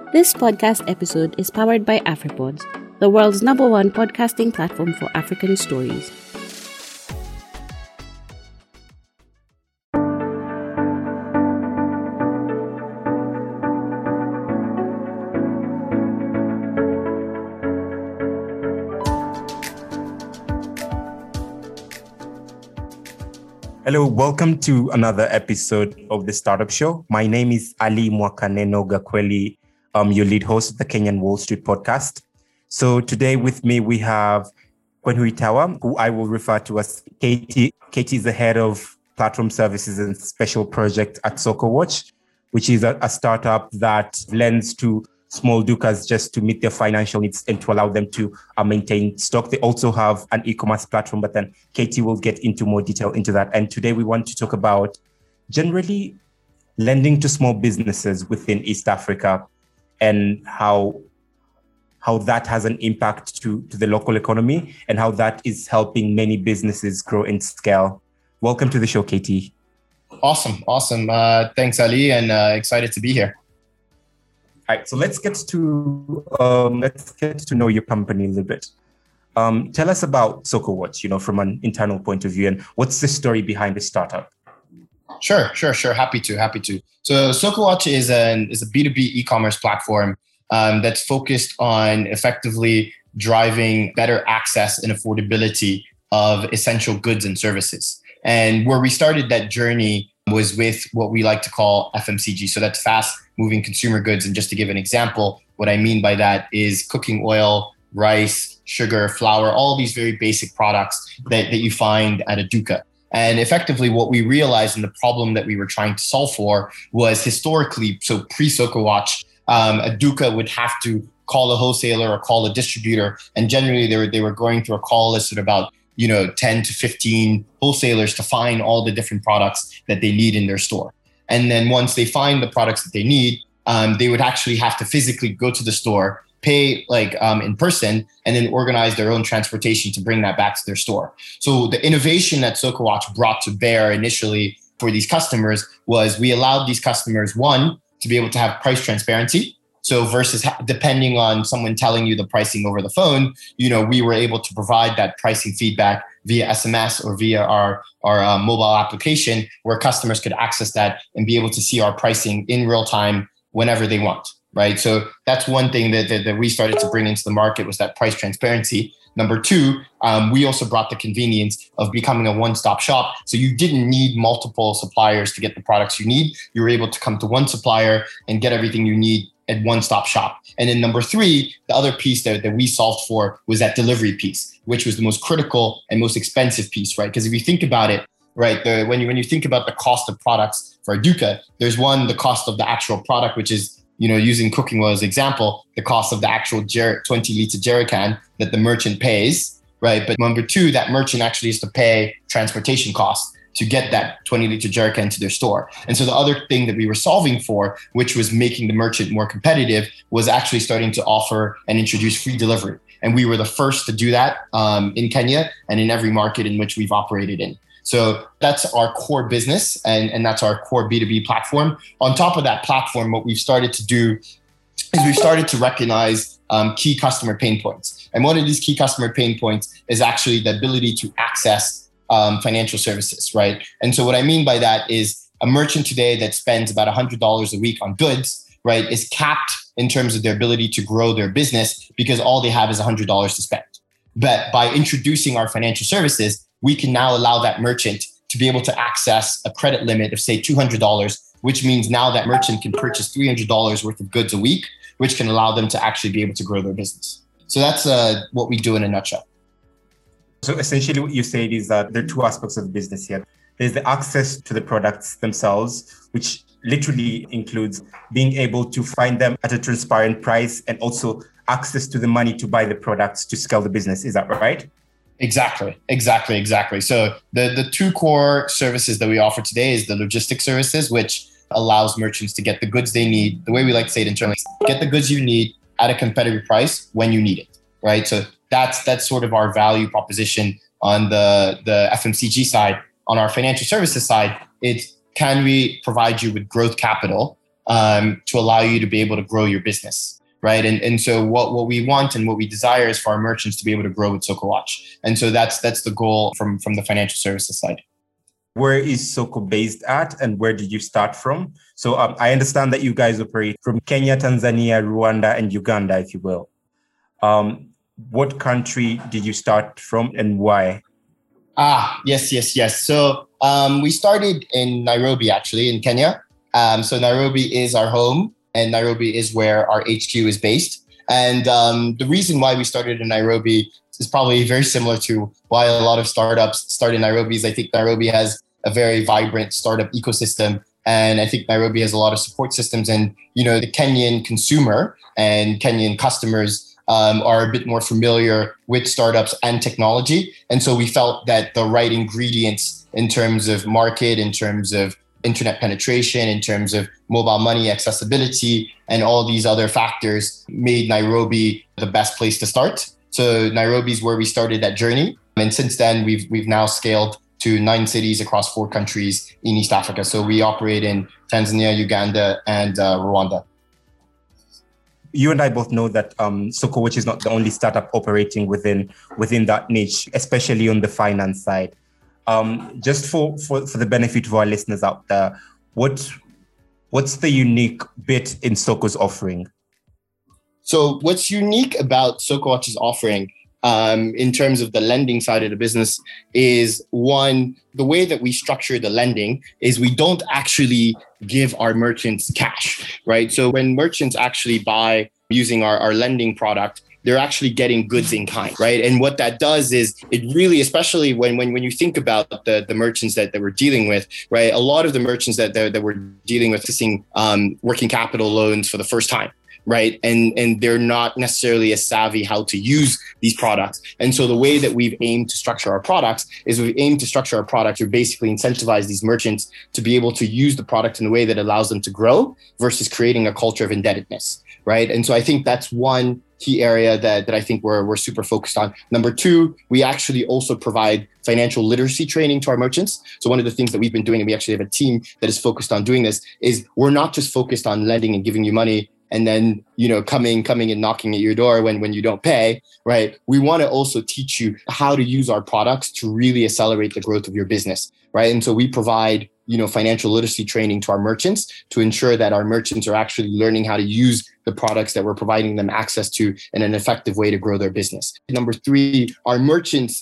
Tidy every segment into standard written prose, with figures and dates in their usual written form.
This podcast episode is powered by AfriPods, the world's #1 podcasting platform for African stories. Hello, welcome to another episode of the Startup Show. My name is Ali Mwakaneno Gakweli, your lead host of the Kenyan Wall Street podcast. So today with me, we have Kwenhui Tawa, who I will refer to as Katie. Katie is the head of platform services and special project at SokoWatch, which is a startup that lends to small dukas just to meet their financial needs and to allow them to maintain stock. They also have an e-commerce platform, but then Katie will get into more detail into that. And today we want to talk about generally lending to small businesses within East Africa and how that has an impact to the local economy and how that is helping many businesses grow in scale. Welcome to the show, Katie. Awesome. Thanks, Ali, and excited to be here. All right, so let's get to know your company a little bit. Tell us about SokoWatch, from an internal point of view, and what's the story behind the startup? Sure. Happy to. So SokoWatch is a B2B e-commerce platform that's focused on effectively driving better access and affordability of essential goods and services. And where we started that journey was with what we like to call FMCG. So that's fast moving consumer goods. And just to give an example, what I mean by that is cooking oil, rice, sugar, flour, all these very basic products that you find at a duka. And effectively what we realized and the problem that we were trying to solve for was historically, so pre-SokoWatch, a duka would have to call a wholesaler or call a distributor. And generally they were going through a call list of about 10 to 15 wholesalers to find all the different products that they need in their store. And then once they find the products that they need, they would actually have to physically go to the store, pay in person, and then organize their own transportation to bring that back to their store. So the innovation that SokoWatch brought to bear initially for these customers was we allowed these customers, one, to be able to have price transparency. So versus depending on someone telling you the pricing over the phone, we were able to provide that pricing feedback via SMS or via our mobile application where customers could access that and be able to see our pricing in real time whenever they want, right? So that's one thing that we started to bring into the market was that price transparency. Number two, we also brought the convenience of becoming a one-stop shop. So you didn't need multiple suppliers to get the products you need. You were able to come to one supplier and get everything you need at one-stop shop. And then number three, the other piece that we solved for was that delivery piece, which was the most critical and most expensive piece, right? Because if you think about it, right, when you think about the cost of products for a duka, there's one, the cost of the actual product, which is, using cooking oil as an example, the cost of the actual 20-liter jerrycan that the merchant pays, right? But number two, that merchant actually has to pay transportation costs to get that 20-liter jerrycan to their store. And so the other thing that we were solving for, which was making the merchant more competitive, was actually starting to offer and introduce free delivery. And we were the first to do that in Kenya and in every market in which we've operated in. So that's our core business and that's our core B2B platform. On top of that platform, what we've started to do is we've started to recognize key customer pain points. And one of these key customer pain points is actually the ability to access financial services, right? And so what I mean by that is a merchant today that spends about $100 a week on goods, right, is capped in terms of their ability to grow their business because all they have is $100 to spend. But by introducing our financial services, we can now allow that merchant to be able to access a credit limit of say $200, which means now that merchant can purchase $300 worth of goods a week, which can allow them to actually be able to grow their business. So that's what we do in a nutshell. So essentially what you said is that there are two aspects of the business here. There's the access to the products themselves, which literally includes being able to find them at a transparent price and also access to the money to buy the products to scale the business. Is that right? Exactly. So the two core services that we offer today is the logistics services, which allows merchants to get the goods they need. The way we like to say it internally, get the goods you need at a competitive price when you need it, right? So that's sort of our value proposition on the FMCG side. On our financial services side, it's can we provide you with growth capital to allow you to be able to grow your business, right? And so what we want and what we desire is for our merchants to be able to grow with SocoWatch. And so that's the goal from the financial services side. Where is Soko based at, and where did you start from? So I understand that you guys operate from Kenya, Tanzania, Rwanda, and Uganda, if you will. What country did you start from and why? Yes. So we started in Nairobi, actually, in Kenya. So Nairobi is our home, and Nairobi is where our HQ is based. And the reason why we started in Nairobi is probably very similar to why a lot of startups start in Nairobi. Is I think Nairobi has a very vibrant startup ecosystem. And I think Nairobi has a lot of support systems. And, the Kenyan consumer and Kenyan customers are a bit more familiar with startups and technology. And so we felt that the right ingredients in terms of market, in terms of internet penetration, in terms of mobile money accessibility, and all these other factors made Nairobi the best place to start. So Nairobi is where we started that journey. And since then, we've now scaled to 9 cities across 4 countries in East Africa. So we operate in Tanzania, Uganda, and Rwanda. You and I both know that SocoWatch is not the only startup operating within that niche, especially on the finance side. Just for the benefit of our listeners out there, what's the unique bit in Soco's offering? So what's unique about SocoWatch's offering in terms of the lending side of the business is, one, the way that we structure the lending is we don't actually give our merchants cash, right? So when merchants actually buy using our lending product, they're actually getting goods in kind, right? And what that does is it really, especially when you think about the merchants that we're dealing with, right? A lot of the merchants that we're dealing with facing working capital loans for the first time, right? And they're not necessarily as savvy how to use these products. And so the way that we've aimed to structure our products is we've aimed to structure our product to basically incentivize these merchants to be able to use the product in a way that allows them to grow versus creating a culture of indebtedness, right? And so I think that's one key area that I think we're super focused on. Number 2, we actually also provide financial literacy training to our merchants. So one of the things that we've been doing, and we actually have a team that is focused on doing this, is we're not just focused on lending and giving you money and then, coming and knocking at your door when you don't pay, right? We want to also teach you how to use our products to really accelerate the growth of your business, right? And so we provide, financial literacy training to our merchants to ensure that our merchants are actually learning how to use the products that we're providing them access to in an effective way to grow their business. Number 3, our merchants,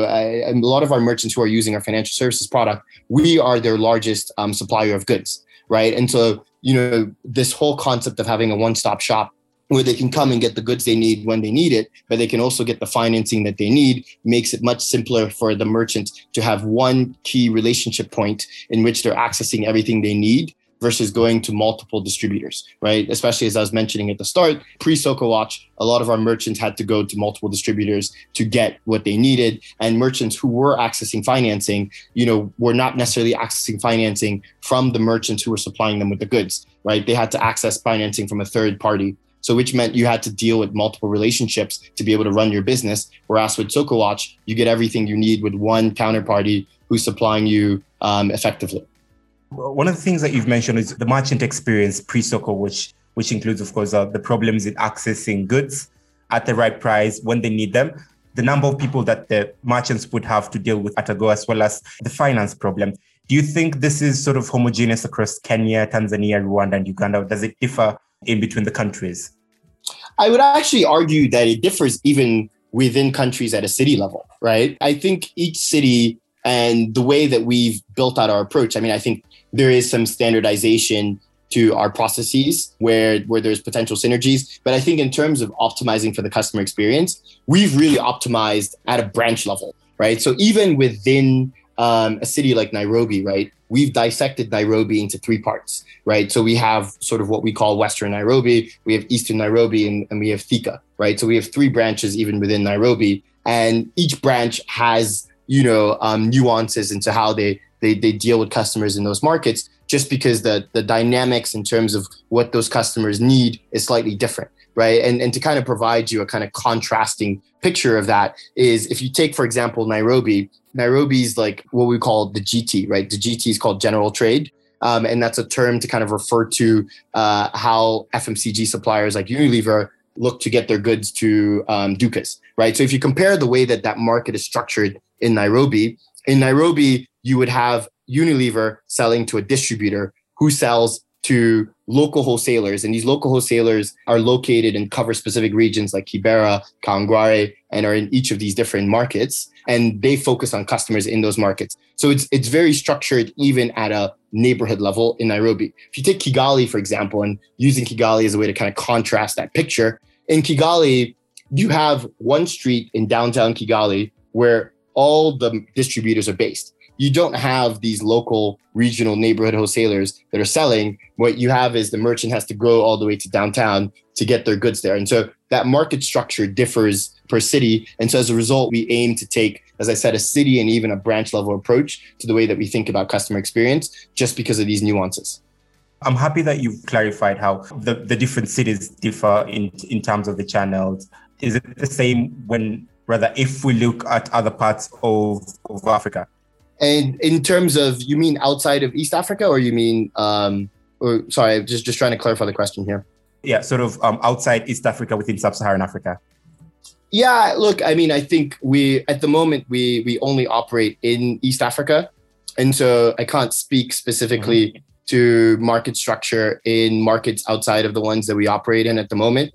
a lot of our merchants who are using our financial services product, we are their largest supplier of goods, right? And so, this whole concept of having a one-stop shop where they can come and get the goods they need when they need it, but they can also get the financing that they need, makes it much simpler for the merchant to have one key relationship point in which they're accessing everything they need versus going to multiple distributors, right? Especially as I was mentioning at the start, pre-SocoWatch, a lot of our merchants had to go to multiple distributors to get what they needed. And merchants who were accessing financing, were not necessarily accessing financing from the merchants who were supplying them with the goods, right? They had to access financing from a third party. So which meant you had to deal with multiple relationships to be able to run your business. Whereas with SocoWatch, you get everything you need with one counterparty who's supplying you effectively. One of the things that you've mentioned is the merchant experience pre-Soco, which includes, of course, the problems in accessing goods at the right price when they need them, the number of people that the merchants would have to deal with at a go, as well as the finance problem. Do you think this is sort of homogeneous across Kenya, Tanzania, Rwanda, and Uganda? Or does it differ in between the countries? I would actually argue that it differs even within countries at a city level, right? I think each city and the way that we've built out our approach, I think there is some standardization to our processes where there's potential synergies. But I think in terms of optimizing for the customer experience, we've really optimized at a branch level, right? So even within a city like Nairobi, right, we've dissected Nairobi into 3 parts, right? So we have sort of what we call Western Nairobi, we have Eastern Nairobi, and we have Thika, right? So we have 3 branches even within Nairobi. And each branch has, nuances into how they deal with customers in those markets, just because the dynamics in terms of what those customers need is slightly different, right? And to kind of provide you a kind of contrasting picture of that is, if you take, for example, Nairobi's like what we call the GT, right? The GT is called general trade. And that's a term to kind of refer to how FMCG suppliers like Unilever look to get their goods to dukas, right? So if you compare the way that that market is structured in Nairobi, you would have Unilever selling to a distributor who sells to local wholesalers. And these local wholesalers are located and cover specific regions like Kibera, Kawangware, and are in each of these different markets. And they focus on customers in those markets. So it's very structured even at a neighborhood level in Nairobi. If you take Kigali, for example, and using Kigali as a way to kind of contrast that picture, in Kigali, you have one street in downtown Kigali where all the distributors are based. You don't have these local regional neighborhood wholesalers that are selling. What you have is the merchant has to go all the way to downtown to get their goods there. And so that market structure differs per city. And so as a result, we aim to take, as I said, a city and even a branch level approach to the way that we think about customer experience, just because of these nuances. I'm happy that you've clarified how the different cities differ in terms of the channels. Is it the same if we look at other parts of Africa? And in terms of, you mean outside of East Africa, or you mean, sorry, just trying to clarify the question here. Yeah, sort of outside East Africa within Sub-Saharan Africa. Yeah, look, I mean, I think at the moment, we only operate in East Africa. And so I can't speak specifically to market structure in markets outside of the ones that we operate in at the moment.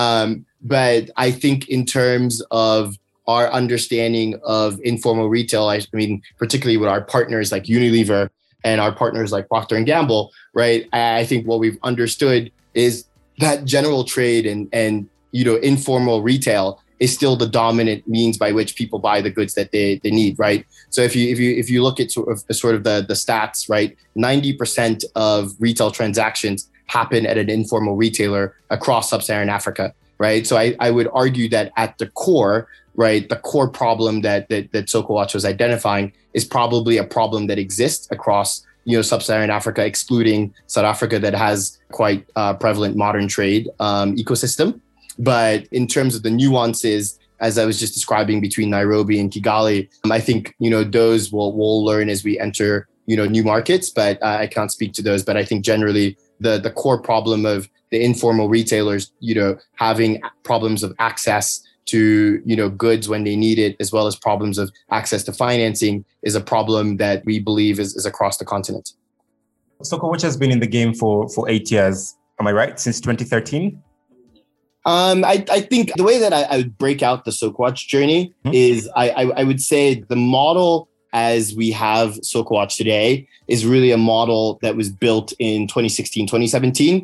But I think in terms of our understanding of informal retail, I mean, particularly with our partners like Unilever and our partners like Procter & Gamble, right? I think what we've understood is that general trade and informal retail is still the dominant means by which people buy the goods that they need, right? So if you look at sort of the stats, right, 90% of retail transactions happen at an informal retailer across Sub-Saharan Africa, right? So I would argue that at the core, right, the core problem that Sokowatch was identifying is probably a problem that exists across Sub-Saharan Africa, excluding South Africa that has quite prevalent modern trade ecosystem. But in terms of the nuances, as I was just describing between Nairobi and Kigali, I think those we'll learn as we enter new markets. But I can't speak to those. But I think generally the core problem of the informal retailers, having problems of access to goods when they need it, as well as problems of access to financing, is a problem that we believe is across the continent. Sokowatch has been in the game for 8 years. Am I right? Since 2013? I think the way that I would break out the Sokowatch journey is I would say the model as we have Sokowatch today is really a model that was built in 2016, 2017.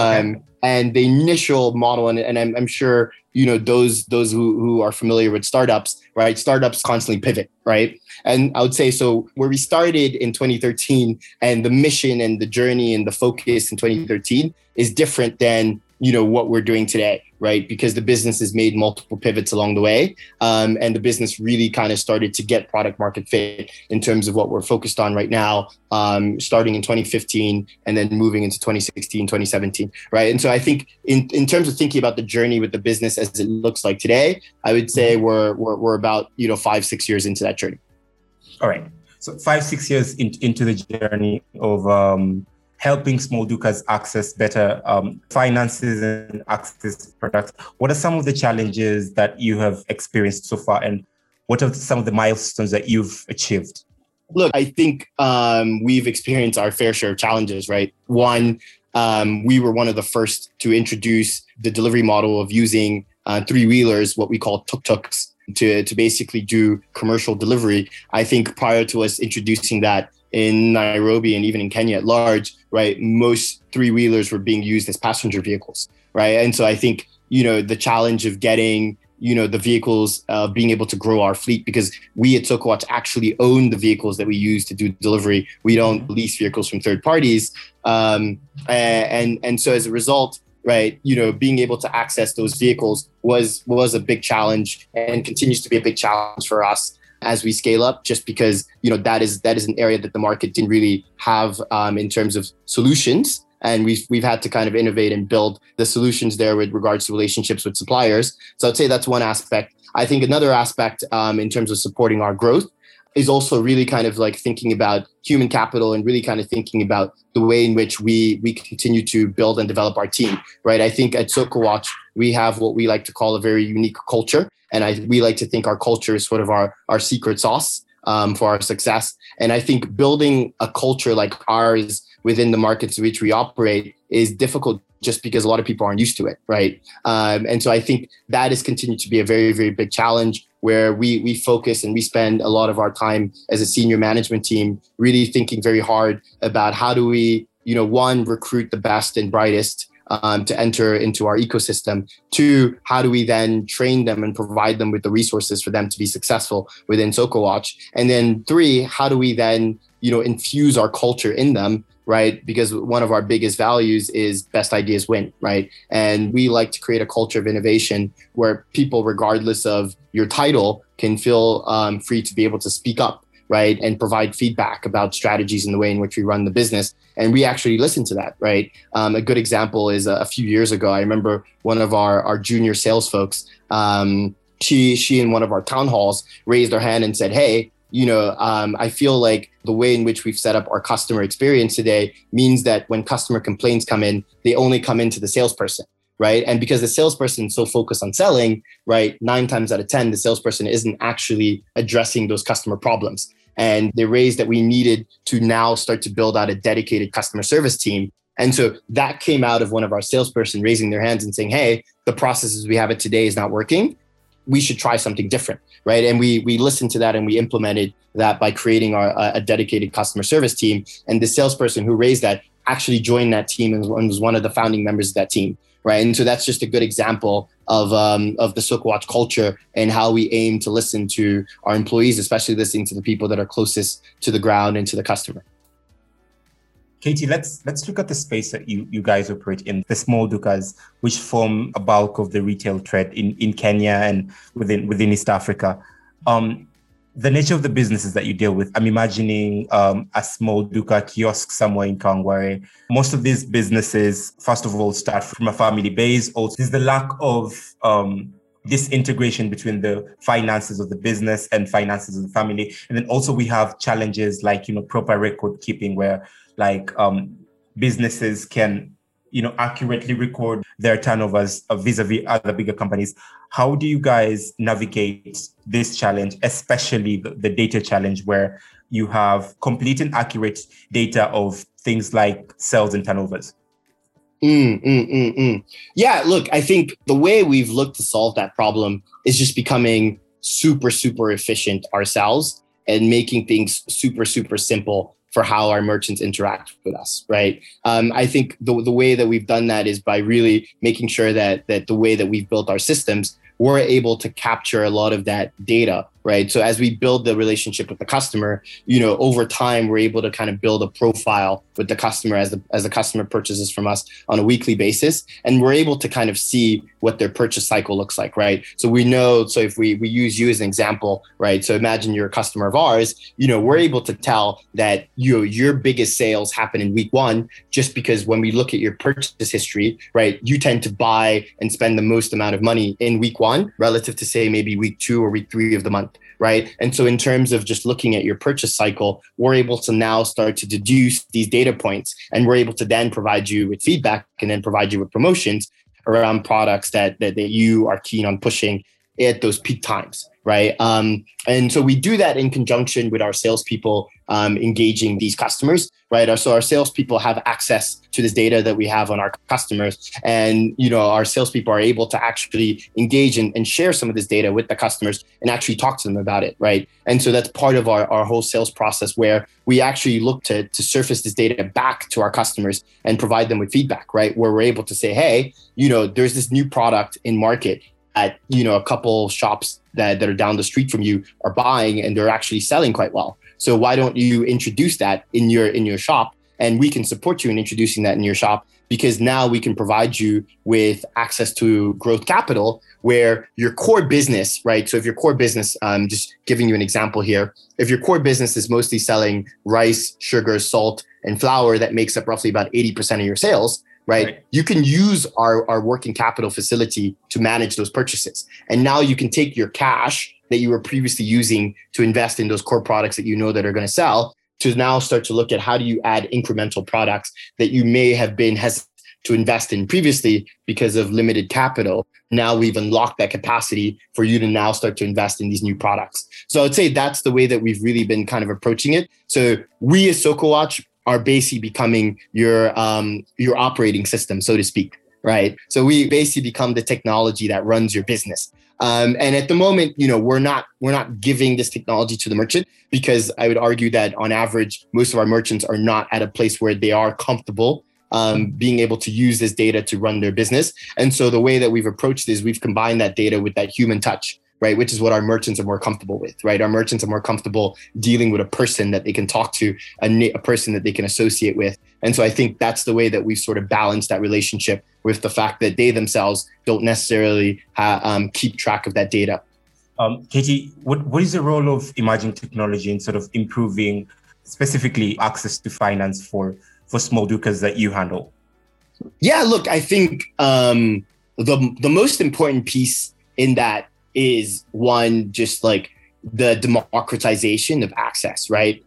And the initial model, and I'm sure, those who are familiar with startups, right? Startups constantly pivot, right? And I would say, so where we started in 2013 and the mission and the journey and the focus in 2013 is different than, what we're doing today, right? Because the business has made multiple pivots along the way. And the business really kind of started to get product market fit in terms of what we're focused on right now, starting in 2015 and then moving into 2016, 2017, right? And so I think in terms of thinking about the journey with the business as it looks like today, I would say we're about, 5-6 years into that journey. All right. So 5-6 years into the journey of helping small dukas access better finances and access products. What are some of the challenges that you have experienced so far, and what are some of the milestones that you've achieved? Look, I think we've experienced our fair share of challenges, right? One, we were one of the first to introduce the delivery model of using three-wheelers, what we call tuk-tuks, to basically do commercial delivery. I think prior to us introducing that in Nairobi and even in Kenya at large, right, most three-wheelers were being used as passenger vehicles, right? And so I think, the challenge of getting, the vehicles, being able to grow our fleet, because we at Sokowatch actually own the vehicles that we use to do delivery. We don't lease vehicles from third parties. And so as a result, right, being able to access those vehicles was a big challenge and continues to be a big challenge for us as we scale up, just because, that is an area that the market didn't really have in terms of solutions. And we've had to kind of innovate and build the solutions there with regards to relationships with suppliers. So I'd say that's one aspect. I think another aspect in terms of supporting our growth is also really kind of like thinking about human capital and really kind of thinking about the way in which we continue to build and develop our team, right? I think at SocoWatch, we have what we like to call a very unique culture. And we like to think our culture is sort of our secret sauce for our success. And I think building a culture like ours within the markets in which we operate is difficult just because a lot of people aren't used to it, right? And so I think that has continued to be a very, very big challenge where we focus and we spend a lot of our time as a senior management team really thinking very hard about how do we, one, recruit the best and brightest to enter into our ecosystem. Two, how do we then train them and provide them with the resources for them to be successful within SocoWatch? And then three, how do we then, infuse our culture in them, right? Because one of our biggest values is best ideas win, right? And we like to create a culture of innovation where people, regardless of your title, can feel free to be able to speak up, right? And provide feedback about strategies and the way in which we run the business. And we actually listen to that, right? A good example is a few years ago, I remember one of our junior sales folks, she in one of our town halls raised her hand and said, hey, I feel like the way in which we've set up our customer experience today means that when customer complaints come in, they only come into the salesperson, right? And because the salesperson is so focused on selling, right, 9 times out of 10, the salesperson isn't actually addressing those customer problems. And they raised that we needed to now start to build out a dedicated customer service team. And so that came out of one of our salesperson raising their hands and saying, hey, the processes we have it today is not working. We should try something different, right? And we listened to that and we implemented that by creating a dedicated customer service team. And the salesperson who raised that actually joined that team and was one of the founding members of that team, right? And so that's just a good example of the SocoWatch culture and how we aim to listen to our employees, especially listening to the people that are closest to the ground and to the customer. Katie, let's look at the space that you guys operate in, the small dukas, which form a bulk of the retail trade in Kenya and within East Africa. The nature of the businesses that you deal with, I'm imagining a small duka kiosk somewhere in Kawangware. Most of these businesses, first of all, start from a family base. Also, there's the lack of this integration between the finances of the business and finances of the family. And then also we have challenges like, proper record keeping where businesses can, accurately record their turnovers vis-a-vis other bigger companies. How do you guys navigate this challenge, especially the data challenge where you have complete and accurate data of things like sales and turnovers? Yeah, look, I think the way we've looked to solve that problem is just becoming super, super efficient ourselves and making things super, super simple for how our merchants interact with us, right? I think the way that we've done that is by really making sure that the way that we've built our systems, we're able to capture a lot of that data, right? So as we build the relationship with the customer, over time, we're able to kind of build a profile with the customer as the customer purchases from us on a weekly basis. And we're able to kind of see what their purchase cycle looks like, right? So we know, so if we use you as an example, right? So imagine you're a customer of ours, we're able to tell that your biggest sales happen in week 1, just because when we look at your purchase history, right, you tend to buy and spend the most amount of money in week 1 relative to say maybe week 2 or week 3 of the month, right? And so in terms of just looking at your purchase cycle, we're able to now start to deduce these data points, and we're able to then provide you with feedback and then provide you with promotions around products that you are keen on pushing at those peak times, right? And so we do that in conjunction with our salespeople engaging these customers, right? So our salespeople have access to this data that we have on our customers, and our salespeople are able to actually engage and share some of this data with the customers and actually talk to them about it, right? And so that's part of our whole sales process where we actually look to surface this data back to our customers and provide them with feedback, right? Where we're able to say, hey, there's this new product in market at a couple shops that are down the street from you are buying, and they're actually selling quite well. So why don't you introduce that in your shop, and we can support you in introducing that in your shop, because now we can provide you with access to growth capital where your core business, right? So if your core business, just giving you an example here, if your core business is mostly selling rice, sugar, salt, and flour, that makes up roughly about 80% of your sales, right? You can use our working capital facility to manage those purchases. And now you can take your cash, that you were previously using to invest in those core products that you know that are going to sell, to now start to look at how do you add incremental products that you may have been hesitant to invest in previously because of limited capital. Now we've unlocked that capacity for you to now start to invest in these new products. So I'd say that's the way that we've really been kind of approaching it. So we as SocoWatch are basically becoming your operating system, so to speak, right? So we basically become the technology that runs your business. And at the moment, we're not giving this technology to the merchant, because I would argue that on average, most of our merchants are not at a place where they are comfortable being able to use this data to run their business. And so the way that we've approached this, we've combined that data with that human touch, right? Which is what our merchants are more comfortable with, right? Our merchants are more comfortable dealing with a person that they can talk to, a person that they can associate with. And so I think that's the way that we've sort of balanced that relationship with the fact that they themselves don't necessarily keep track of that data. Katie, what is the role of emerging technology in sort of improving specifically access to finance for small doers that you handle? Yeah, look, I think the most important piece in that is one, just like the democratization of access, right?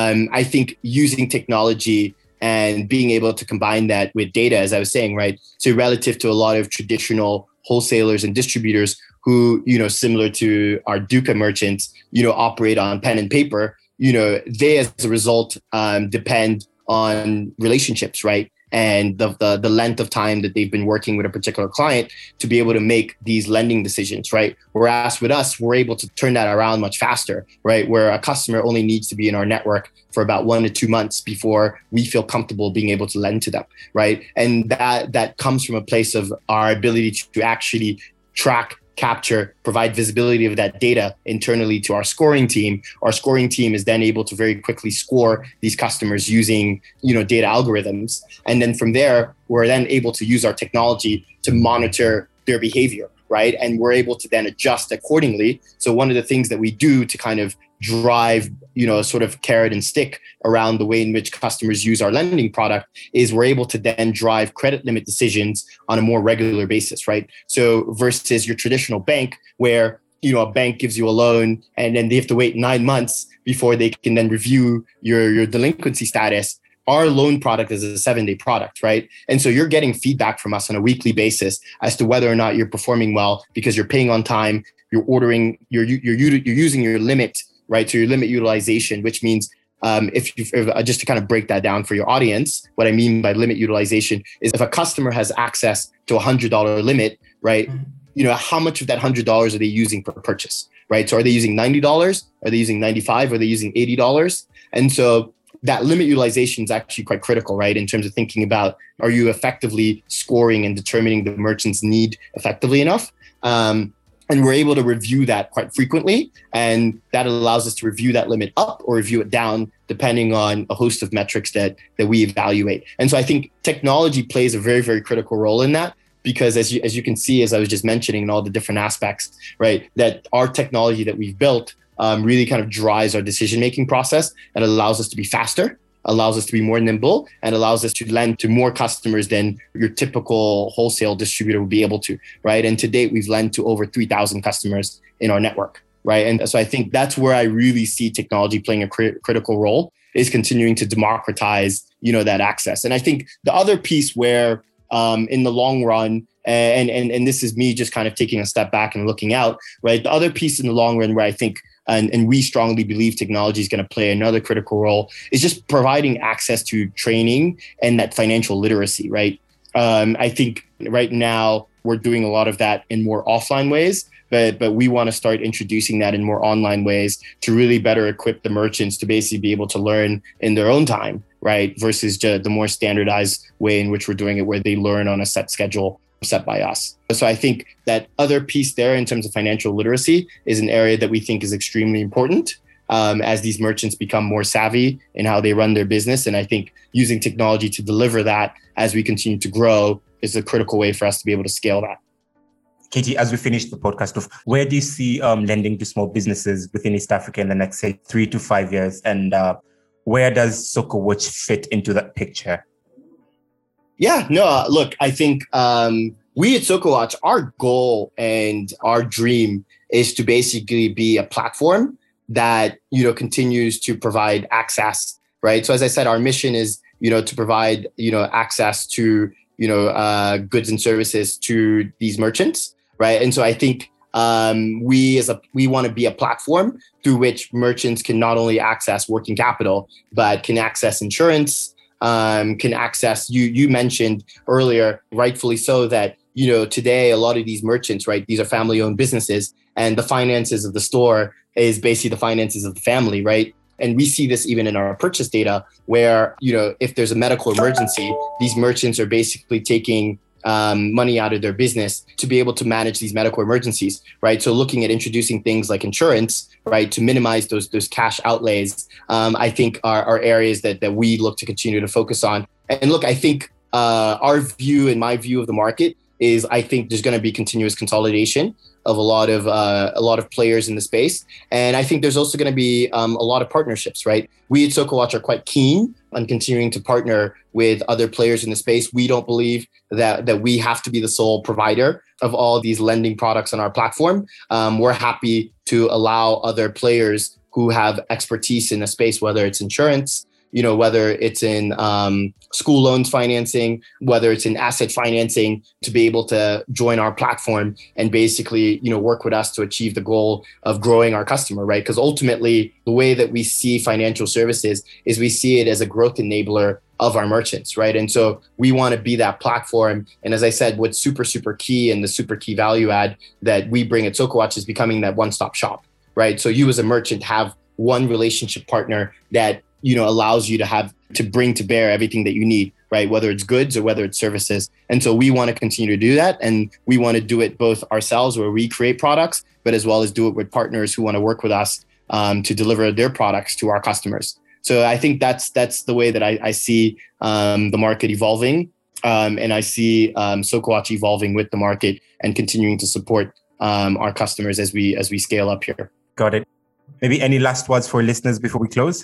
I think using technology and being able to combine that with data, as I was saying, right? So relative to a lot of traditional wholesalers and distributors who, similar to our Duka merchants, operate on pen and paper, they as a result depend on relationships, right? And the length of time that they've been working with a particular client to be able to make these lending decisions, right? Whereas with us, we're able to turn that around much faster, right? Where a customer only needs to be in our network for about 1 to 2 months before we feel comfortable being able to lend to them, right? And that comes from a place of our ability to actually track, capture, provide visibility of that data internally to our scoring team. Our scoring team is then able to very quickly score these customers using, data algorithms. And then from there, we're then able to use our technology to monitor their behavior, right? And we're able to then adjust accordingly. So one of the things that we do to kind of drive, sort of carrot and stick around the way in which customers use our lending product is we're able to then drive credit limit decisions on a more regular basis, right? So versus your traditional bank where, a bank gives you a loan and then they have to wait 9 months before they can then review your delinquency status. Our loan product is a 7-day product, right? And so you're getting feedback from us on a weekly basis as to whether or not you're performing well because you're paying on time, you're ordering, you're using your limit, right? So your limit utilization, which means if just to kind of break that down for your audience, what I mean by limit utilization is if a customer has access to $100 limit, right? How much of that $100 are they using per purchase, right? So are they using $90? Are they using $95? Are they using $80? And so that limit utilization is actually quite critical, right? In terms of thinking about, are you effectively scoring and determining the merchant's need effectively enough? And we're able to review that quite frequently. And that allows us to review that limit up or review it down, depending on a host of metrics that we evaluate. And so I think technology plays a very, very critical role in that, because as you can see, as I was just mentioning in all the different aspects, right, that our technology that we've built really kind of drives our decision-making process and allows us to be faster, allows us to be more nimble, and allows us to lend to more customers than your typical wholesale distributor would be able to, right? And to date, we've lent to over 3,000 customers in our network, right? And so I think that's where I really see technology playing a critical role, is continuing to democratize, that access. And I think the other piece where in the long run, and this is me just kind of taking a step back and looking out, right? The other piece in the long run where I think and we strongly believe technology is going to play another critical role is just providing access to training and that financial literacy, right? I think right now we're doing a lot of that in more offline ways, but we want to start introducing that in more online ways to really better equip the merchants to basically be able to learn in their own time, right? Versus the more standardized way in which we're doing it, where they learn on a set schedule set by us. So I think that other piece there in terms of financial literacy is an area that we think is extremely important as these merchants become more savvy in how they run their business. And I think using technology to deliver that as we continue to grow is a critical way for us to be able to scale that. Katie, as we finish the podcast, where do you see lending to small businesses within East Africa in the next, say, 3 to 5 years? And where does SocoWatch fit into that picture? Yeah, no, look, I think we at SocoWatch, our goal and our dream is to basically be a platform that, you know, continues to provide access, right? So as I said, our mission is, you know, to provide, you know, access to, you know, goods and services to these merchants, right? And so I think we want to be a platform through which merchants can not only access working capital, but can access insurance, can access, you mentioned earlier, rightfully so, that, you know, today a lot of these merchants, right, these are family-owned businesses, and the finances of the store is basically the finances of the family, right? And we see this even in our purchase data where, you know, if there's a medical emergency, these merchants are basically taking money out of their business to be able to manage these medical emergencies, right? So looking at introducing things like insurance, right, to minimize those cash outlays, I think are areas that we look to continue to focus on. And look, I think our view and my view of the market is I think there's going to be continuous consolidation of a lot of players in the space. And I think there's also going to be a lot of partnerships, right? We at SocoWatch are quite keen on continuing to partner with other players in the space. We don't believe that we have to be the sole provider of all these lending products on our platform. We're happy to allow other players who have expertise in the space, whether it's insurance, you know, whether it's in school loans financing, whether it's in asset financing, to be able to join our platform and basically, you know, work with us to achieve the goal of growing our customer, right? Because ultimately, the way that we see financial services is we see it as a growth enabler of our merchants, right? And so we want to be that platform. And as I said, what's super, super key and the super key value add that we bring at SocoWatch is becoming that one-stop shop, right? So you as a merchant have one relationship partner that, you know, allows you to bring to bear everything that you need, right? Whether it's goods or whether it's services. And so we want to continue to do that. And we want to do it both ourselves where we create products, but as well as do it with partners who want to work with us to deliver their products to our customers. So I think that's the way that I see the market evolving. And I see SocoWatch evolving with the market and continuing to support our customers as we scale up here. Got it. Maybe any last words for listeners before we close?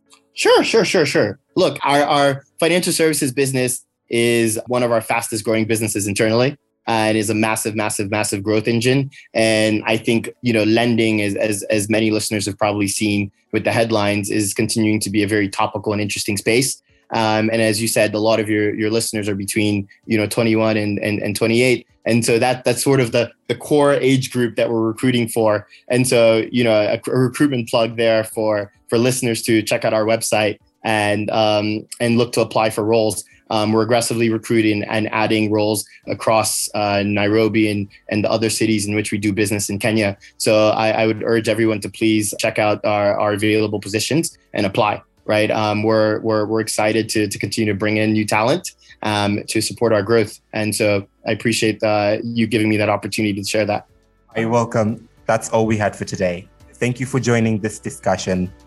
Sure. Look, our financial services business is one of our fastest growing businesses internally and is a massive growth engine. And I think, you know, lending, as many listeners have probably seen with the headlines, is continuing to be a very topical and interesting space. And as you said, a lot of your listeners are between, you know, 21 and 28. And so that's sort of the core age group that we're recruiting for. And so, you know, a recruitment plug there for listeners to check out our website and look to apply for roles. We're aggressively recruiting and adding roles across Nairobi and the other cities in which we do business in Kenya. So I would urge everyone to please check out our available positions and apply. Right, we're excited to continue to bring in new talent to support our growth, and so I appreciate you giving me that opportunity to share that. You're welcome. That's all we had for today. Thank you for joining this discussion.